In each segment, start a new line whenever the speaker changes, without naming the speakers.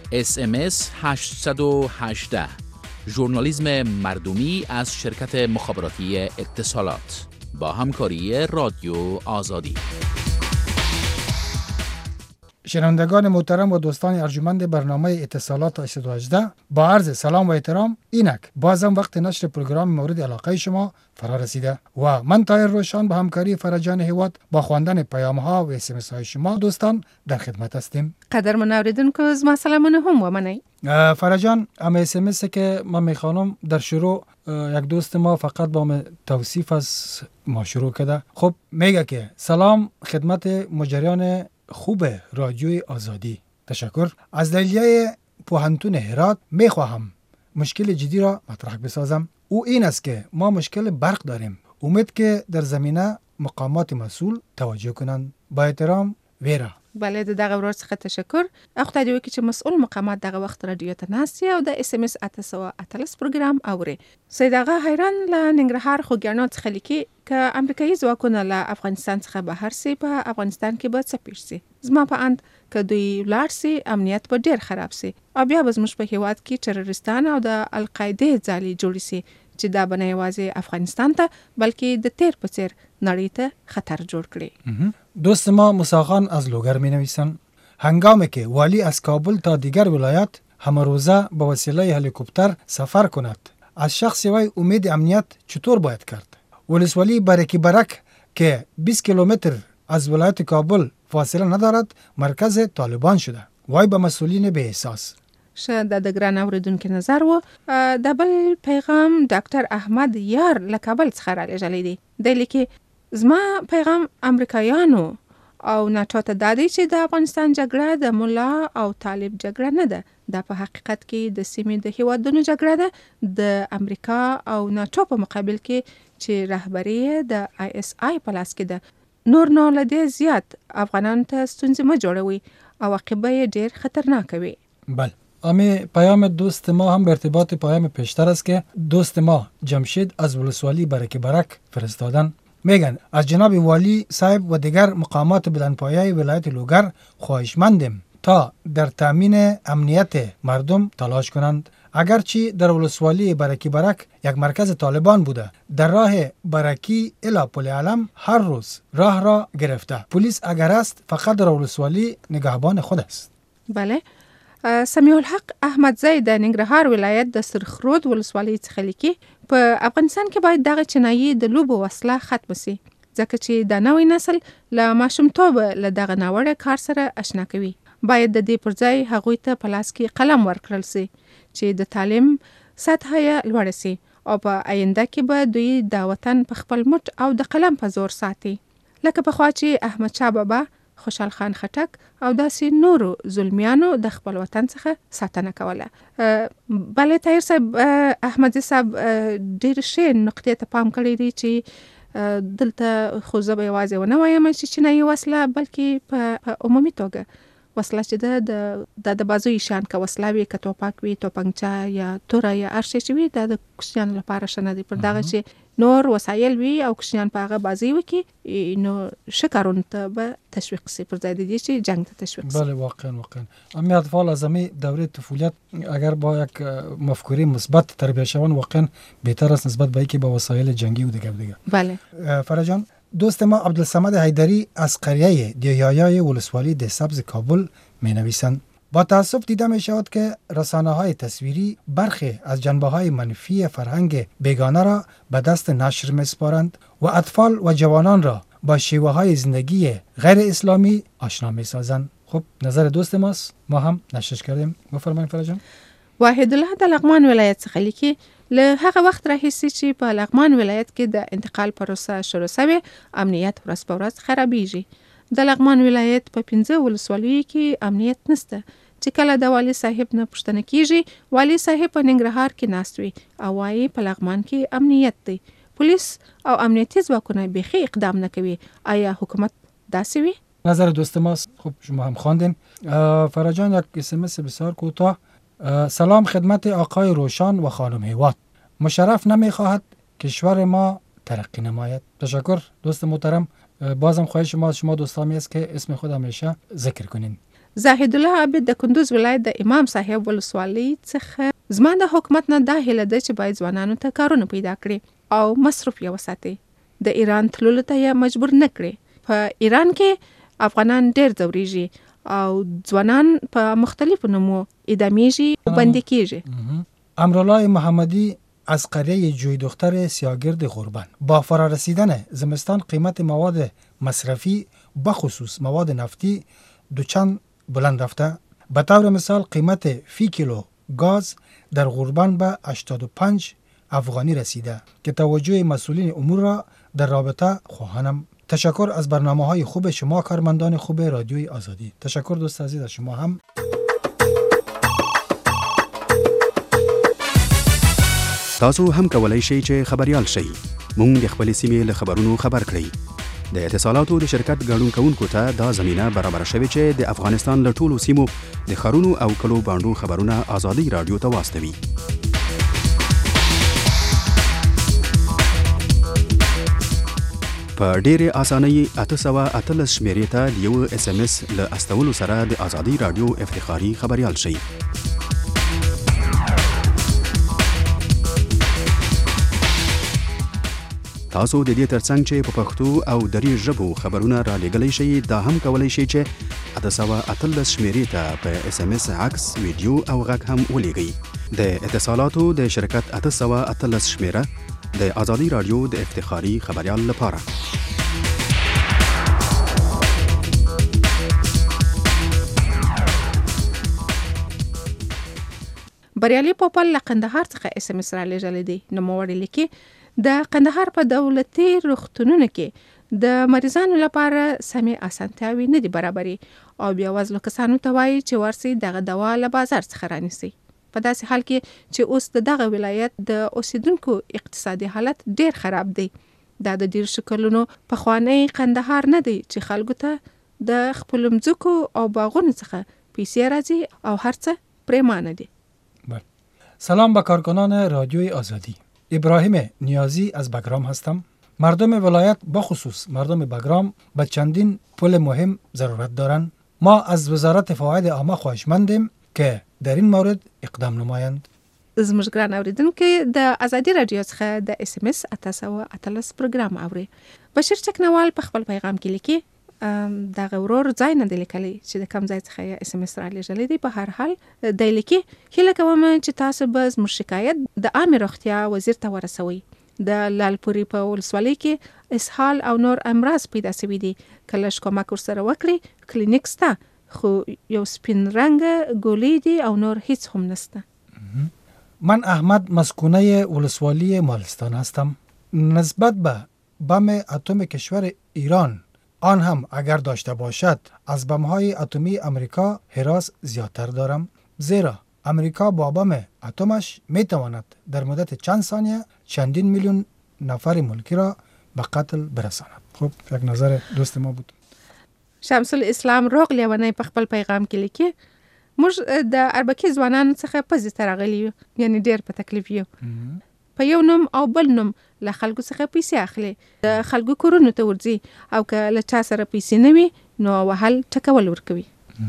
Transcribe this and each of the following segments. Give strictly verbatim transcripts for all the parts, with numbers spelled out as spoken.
اس ام اس هشت یک هشت ژورنالیسم مردمی از شرکت مخابراتی اتصالات با همکاری رادیو آزادی.
شنوندگان محترم و دوستان ارجمند برنامه اتصالات هشت یک هشت، با عرض سلام و احترام، اینک بازم وقت نشر پروگرام مورد علاقه شما فرا رسیده و من طاهر روشن با همکاری فرجان هیواد با خواندن پیام ها و اس ام اس های شما دوستان در خدمت هستیم.
قدرمن اوریدونکو از ما سلامونه هم و منی.
فرجان، ام اس ام اس که ما میخوانم در شروع یک دوست ما فقط با من توصیف از ما شروع کرده. خب میگه که سلام خدمت مجریان خوب رادیوی آزادی. تشکر. از دلیه پوهنتون هرات میخواهم مشکل جدی را مطرح بسازم. او این است که ما مشکل برق داریم. امید که در زمینه مقامات مسئول توجه کنند. با احترام، ویرا.
بله، د دغه ورور څخه تشکر. اخته دی وکي چې مسؤل مقامات دغه وخت رادیو ته ناست او د اس ام اس اتسو اتلس پروګرام اوري. سید هغه حیران له ننګرهار خوګیانو څخه لیکي که امریکایي ځواکونه له افغانستان څخه بهر سي په افغانستان کې به څه پیښ سي. زما په اند که دوی ولاړ سي امنیت به ډیر خراب سي او بیا به زموږ په هیواد کې تروریستان او د القاعده ځالي جوړ سي چې دا بنه یوازې افغانستان ته بلکې د تیر په څیر نړۍ ته خطر جوړ کړي.
دوست ما مساخان از لوگر می نویسن هنگامی که والی از کابل تا دیگر ولایت همه روزه با وسیله هلیکوپتر سفر کند، از شخص وی امید امنیت چطور باید کرد؟ ولسوالی برکی برک که بیست کیلومتر از ولایت کابل فاصله ندارد مرکز طالبان شده. وای به مسئولین به احساس.
شه د ګران اوریدونکو نظر و د بل پیغام ډاکټر احمد یار له کابل څخه را لېږلی دی. دی لیکي زما پیغام امریکایانو او ناټو ته دا دی چې د افغانستان جګړه د مولا او طالب جګړه نه ده. دا په حقیقت کې د سیمې د هیوادونو جګړه ده د امریکا او ناټو په مقابل کې چې رهبری د آی اس آی په لاس کې ده. نور نو له دې زیات افغانانو ته ستونزې مه جوړوي او عاقبه یې ډېر خطرناک وي.
بله، امی پیام دوست ما هم به ارتباط پیام پیشتر است که دوست ما جمشید از ولسوالی برکی برک فرستادن. میگن از جناب والی صاحب و دیگر مقامات بلندپایه ولایت لوگر خواهشمندیم تا در تامین امنیت مردم تلاش کنند. اگرچه در ولسوالی برکی برک یک مرکز طالبان بوده، در راه برکی الی پل علم هر روز راه را گرفته. پلیس اگر است فقط در ولسوالی نگهبان خود است.
بله، سمیع الحق احمد زید د ننګرهار ولایت د سرخرود ولسوالۍ څخه لیکي په افغانستان کې باید دغه چینایي د لوبو وسله ختم شي ځکه چې د نوې نسل له ماشومتوبه له دغه ناوړه کار سره آشنا کوي. باید د دې پر ځای هغوی ته په لاس کې قلم ورکړل شي چې د تعلیم سطحه یې لوړه شي او په آینده کې به دوی د وطن په خپل مټ او د قلم په زور ساتي لکه پخوا چې احمدشاه بابا، خوشحال خان خټک او داسې نورو ظلمیانو د خپل وطن څخه ساتنه کوله. بله طاهر صاحب، احمدزي صاحب ډېر ښې نقطې ته پام کړی دی چې دلته خو زه به یوازې ونه وایم چې چینایي وسله بلکې په عمومي توګه وسله چې ده د د بازوی شان که وسله وي که توپک وي توپنچه یا توره یا هر شی چې وي دا د کوچنیانو لپاره ښه نه دی. پر دغه چې نور وسایل وي او کوچنیان په هغه بازی وکړي نو ښه کارونو ته به تشویق شي پر ځای د دې چې جنگ ته تشویق شي.
بله واقعا واقعا امی اطفال از امی دوره طفولیت اگر با یک مفکوره مثبت تربیت شوند واقعا بهتر است نسبت به اینکه با وسایل جنگی و دیگه دیگه.
بله
فرجان، دوست ما عبدالصمد حیدری از قریه دیایای ولسوالی ده سبز کابل می نویسند با تأسف دیده می شود که رسانه های تصویری برخی از جنبه های منفی فرهنگ بیگانه را به دست نشر می سپارند و اطفال و جوانان را با شیوه های زندگی غیر اسلامی آشنا می سازند. خب نظر دوست ماست، ما هم نشرش کردیم. بفرمایید فرجان.
واحد الله د لغمان ولایت څخه لیکي له هغه وخت راهیسې چې په لغمان ولایت کې د انتقال پروسه شروع شوې امنیت ورځ په ورځ خرابېږي. د لغمان ولایت په پنځه ولسوالیو کې امنیت نشته چې کله د والي صاحب نه پوښتنه کیږي والي صاحب په ننګرهار کې ناست وي او وایي په لغمان کې امنیت دی. پولیس او امنیتي ځواکونه بیخي اقدام نه کوي. آیا حکومت داسې وي؟
نظر دوست ماست. خب شما هم خواندین. فرجان یک اس ام اس بسیار کوتاه. سلام خدمت آقای روشن و خانم هیواد. مشرف نمیخواهد کشور ما ترقی نماید. تشکر دوست محترم. بازم خواهش شما از شما دوستامی است که اسم خود همیشه ذکر کنین.
زاهد الله عابد د کندوز ولایت د امام صاحب ولسوالۍ څخه زما د حکومت نه دا هیله ده چې باید ځوانانو ته کارونه پیدا کړي او مصرف یې وساتي. د ایران تللو ته یې مجبور نه کړي. په ایران کې افغانان ډېر ځورېږي او ځوانان په مختلفو نومو اعدامیږي و بندي کیږي.
امرالله محمدی از قریه جوی دختر سیاگرد غربان با فرارسیدن زمستان قیمت مواد مصرفی بخصوص مواد نفتی دوچند بلند رفته. به طور مثال قیمت فی کیلو گاز در غربان به هشتاد و پنج افغانی رسیده که توجه مسئولین امور را در رابطه خواهانم. تشکر از برنامه های خوب شما کارمندان خوب رادیوی آزادی. تشکر دوست عزیز از شما هم.
تاسو هم کولای شئ چې خبريال شئ. مونږ د خپل سیمې له خبرونو خبر کړئ. د اتصالاتو د شرکت ګډون کوونکو ته دا زمينه برابر شوې چې د افغانستان له ټولو سیمو د خارونو او کلو باندو خبرونه آزادي رادیو ته واستوي. په ډېرې اسانۍ اته سوه اتلس شمیرې ته د یو اس ام اس له استولو سره د آزادي رادیو افتخاري خبريال شئ. تاسو د دې ترڅنګ چې په پښتو او دري ژبو خبرونه را لېږلی شئ دا هم کولی شئ چې اته سوه اتلس شمیرې ته په اس ام اس عکس ویډیو او غږ هم ولیږئ. د اتصالاتو د شرکت اته سوه اتلس شمیره د آزادي رادیو د افتخاري خبريال لپاره.
بریالي پوپل له قندهار څخه اس ام اس را لېږلی دی. نوموړی لیکي د قندهار په دولتي روغتونونو کې د مریضانو لپاره سمې اسانتیاوې نه دي برابرې او بیا وزلو کسانو ته وایي چې ورسئ دغه دوا له بازار څخه رانیسئ. په داسې حال کې چې اوس د دغه ولایت د اوسیدونکو اقتصادي حالت ډېر خراب دی. دا د ډېر شکلونو پخوانی قندهار نه دی چې خلکو ته د خپلو مځکو او باغونو څخه پیسې راځي او هر څه پریمانه دي.
سلام به کارکنان رادیوی آزادی. ابراهیم نیازی از بگرام هستم. مردم ولایت بخصوص مردم بگرام به چندین پل مهم ضرورت دارند. ما از وزارت فواید عامه خواهشمندیم که در این مورد اقدام نمایند.
زموږ ګران اوریدونکو د ازادي رادیو څخه د اس ام اس اته سوه اتلس پروګرام اوري. بشیر چکنوال په خپل پیغام کې لیکي دغه ورور ځای نه دی لیکلی چې د کوم ځای څخه یې اس ام اس را لېږلی دی. په هر حال دی لیکي هیله کوم چې تاسو به زموږ شکایت د عامې روغتیا وزیر ته ورسوئ. د لالپورې په ولسوالۍ کې اسهال او نور امراض پیدا شوي دي. که لږ کومک ورسره وکړي کلینیک شته خو یو سپین رنګه ګولۍ دي او نور هیڅ هم نشته.
من احمد مسکونه ولسوالی مالستان هستم. نسبت به بم اتم کشور ایران آن هم اگر داشته باشد از بم‌های اتمی امریکا هراس زیادتر دارم، زیرا امریکا با بم اتمش میتواند در مدت چند ثانیه چندین میلیون نفر ملکی را به قتل برساند. خب یک نظر دوست ما بود.
شمس الاسلام روغ لیونی په خپل پیغام کې لیکي موږ د اربکي ځوانانو څخه پزې ته راغلي یو، یعنی ډېر په تکلیف یو. په یو نوم او بل نوم له خلکو څخه پیسې اخلي، د خلکو کورونو ته ورځي او که له چا سره پیسې نه وي نو وهل ټکول ورکوي.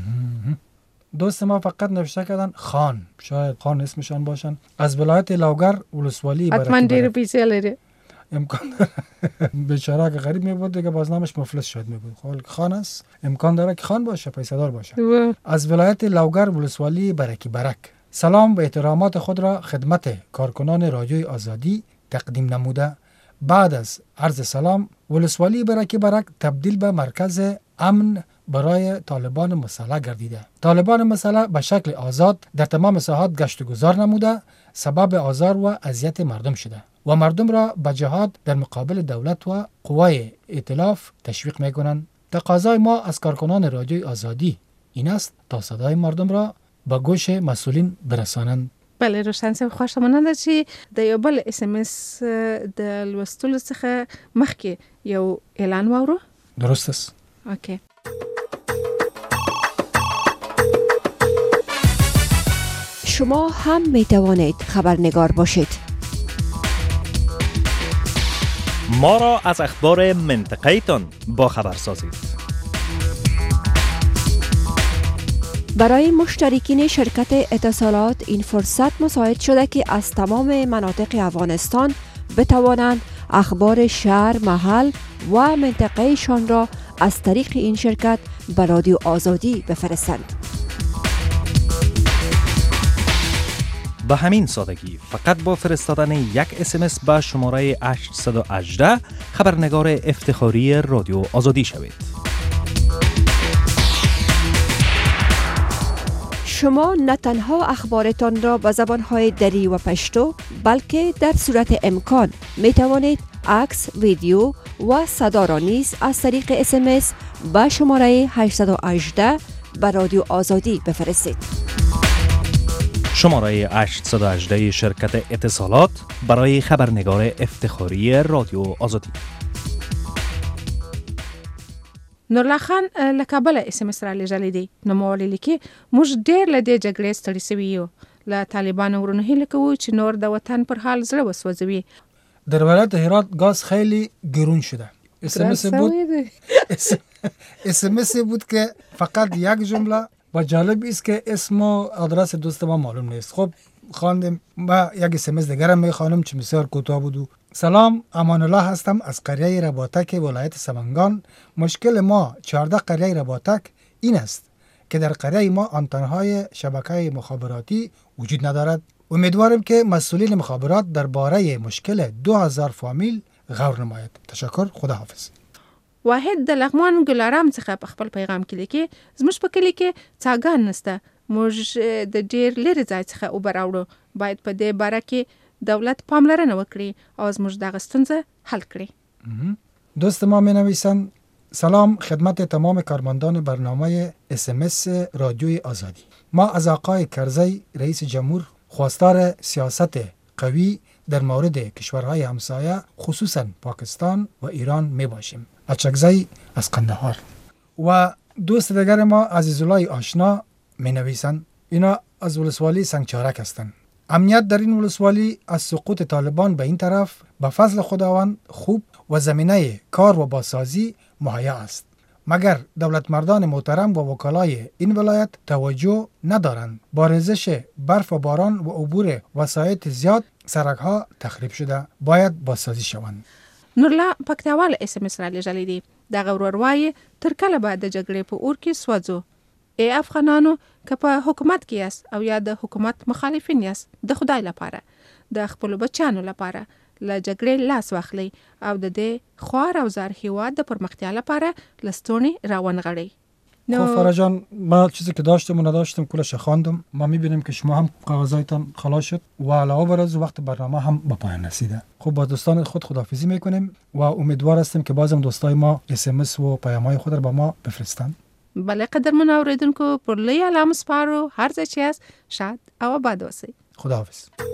دوست ما فقط نوشته کردن خان، شاید خان اسمشان باشن، از ولایت لوگر ولسوالی برکه
حتما ډېر پیسې لري.
امکان داره بیچاره که غریب می بود دیگه بازنامش مفلس شد می بود. خال خان است، امکان داره که خان باشه، پیسه دار باشه. از ولایت لوگر ولسوالی برکی برک سلام و احترامات خود را خدمت کارکنان رادیوی آزادی تقدیم نموده بعد از عرض سلام ولسوالی برکی برک تبدیل به مرکز امن برای طالبان مسلح گردیده. طالبان مسلح به شکل آزاد در تمام ساحات گشت و گذار نموده سبب آزار و اذیت مردم شده و مردم را به جهاد در مقابل دولت و قوای ائتلاف تشویق میکنند. تقاضای ما از کارکنان رادیوی آزادی این است تا صدای مردم را به گوش مسئولین برسانند.
بله روشن صاحب خوشمنه ده چې د یو بل اس ام اس د لوستلو څخه مخکې یو اعلان واورو.
درست است.
اوکی.
شما هم می توانید خبرنگار باشید.
ما را از اخبار منطقه تان با خبر سازید.
برای مشترکین شرکت اتصالات این فرصت مساعد شده که از تمام مناطق افغانستان بتوانند اخبار شهر، محل و منطقهشان را از طریق این شرکت به رادیو آزادی بفرستند.
به همین سادگی فقط با فرستادن یک اسمس به شماره هشت یک هشت خبرنگار افتخاری رادیو آزادی شوید.
شما نه تنها اخبارتان را به زبانهای دری و پشتو، بلکه در صورت امکان می توانید عکس، ویدیو و صدا را نیز از طریق اسمس به شماره هشت یک هشت به رادیو آزادی بفرستید.
شماره هشت یک هشت شرکت اتصالات برای خبرنگار افتخاری رادیو آزادی.
نورالله خان له کابله اس ام اس را لېږلی دی. نو ما ولیدل چې موږ ډېر له دې جګړې ستړي سوي یو. له طالبانو ورونه هیله کوو چې نور د وطن پر حال زړه وسوځوي.
در ولایت هرات گاز خیلی گرون شده. اس ام اس بود اس ام اس بود که فقط یک جمله و جالب است که اسم و آدرس دوست ما معلوم نیست. خب خواندیم و یک اس ام اس دیگر هم میخوانم چه بسیار کوتاه بود. سلام، امان الله هستم از قریه رباطک ولایت سمنگان. مشکل ما چهارده قریه رباطک این است که در قریه ما آنتنهای شبکه مخابراتی وجود ندارد. امیدوارم که مسئولین مخابرات درباره مشکل دو هزار فامیل غور نماید. تشکر، خداحافظ.
واحد د لغمان ګلارام څخه په خپل پیغام کې لیکي زموږ په کلی کې څاګان نشته. موږ د ډیر لرې ځای څخه اوبه راوړو. باید په دې باره کې دولت پاملرنه وکړي او زموږ دغه ستونزه حل کړي.
دوست ما می نویسند سلام خدمت تمام کارمندان برنامه اس ام اس رادیوی آزادی. ما از آقای کرزی رئیس جمهور خواستار سیاست قوی در مورد کشورهای همسایه خصوصا پاکستان و ایران می باشیم. اچکزی از قندهار. و دوست دیگر ما عزیزالله آشنا می نویسند اینا از ولسوالی سنگچارک هستند. امنیت در این ولسوالی از سقوط طالبان به این طرف به فضل خداوند خوب و زمینه کار و بازسازی مهیا است. مگر دولت مردان محترم و وکلای این ولایت توجه ندارند. با ریزش برف و باران و عبور وسایط زیاد سرک ها تخریب شده، باید بازسازی شوند.
نورالله پکتیوال اس ام اس را لېږلی دی. دغه ورور وایي تر کله به د جګړې په اور کې سوځو. ای افغانانو که په حکومت کې یاست او یا د حکومت مخالفین یاست، د خدای لپاره د خپلو بچیانو لپاره له جګړې لاس واخلئ او د دې خوار او زار هیواد د پرمختیا لپاره له ستونې راونغاړئ.
خب فرا جان، ما چیزی که داشتم و نداشتم کلش خواندم. ما میبینیم که شما هم کاغذایتان خلاص شد و علاوه بر از وقت برنامه هم به پایان رسیده. خب با دوستان خود خداحافظی میکنیم و امیدوار هستیم که بازم دوستای ما اس ام اس و پیام‌های خود را به ما بفرستند.
بله قدرمن اوریدونکو، پر لوی علام سپارو، هر ځای چې یاست شاد او آباد اوسئ.
خداحافظ.